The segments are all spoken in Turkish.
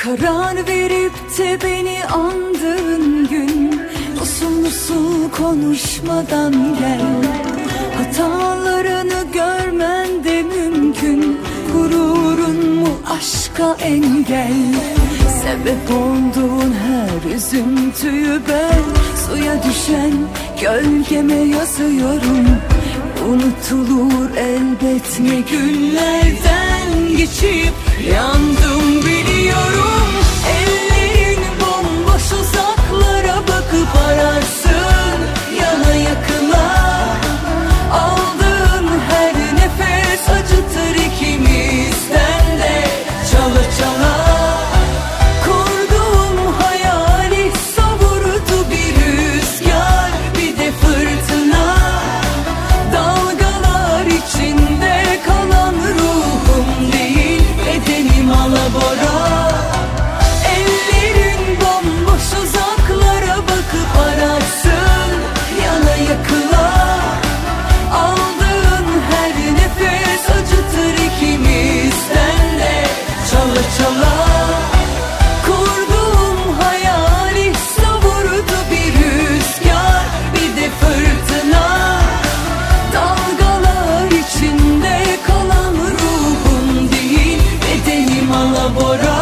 Karar verip de beni andığın gün, usul usul konuşmadan gel. Hatalarını görmen de mümkün, gururun mu aşka engel? Sebep olduğun her üzüntüyü ben suya düşen gölgeme yazıyorum. Unutulur elbet ne günlerden geçip yandım biliyorum. Ellerin bomboş uzaklara bakıp ararsın yana yakına. Aldığın her nefes acıtır ikimizden de çala çala. Kurduğum hayali savurdu bir rüzgar, bir de fırtına. Dalgalar içinde kalan ruhum değil, bedenim alabora. Ellerin bomboş uzaklara bakıp ararsın yana yakıla. Aldığın her nefes acıtır ikimizden de çala çala. Kurduğum hayali savurdu bir rüzgar, bir de fırtına. Dalgalar içinde kalan ruhum değil, bedenim alabora.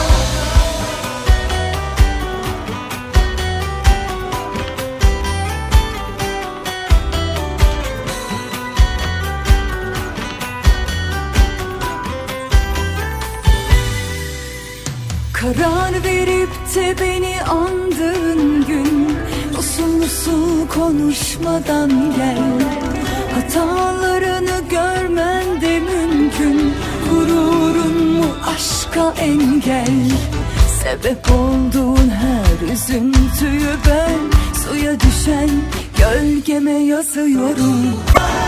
Karar verip de beni andığın gün, usul usul konuşmadan gel. Hatalarını görmen de mümkün, gururun mu aşka engel? Sebep olduğun her üzüntüyü ben suya düşen gölgeme yazıyorum.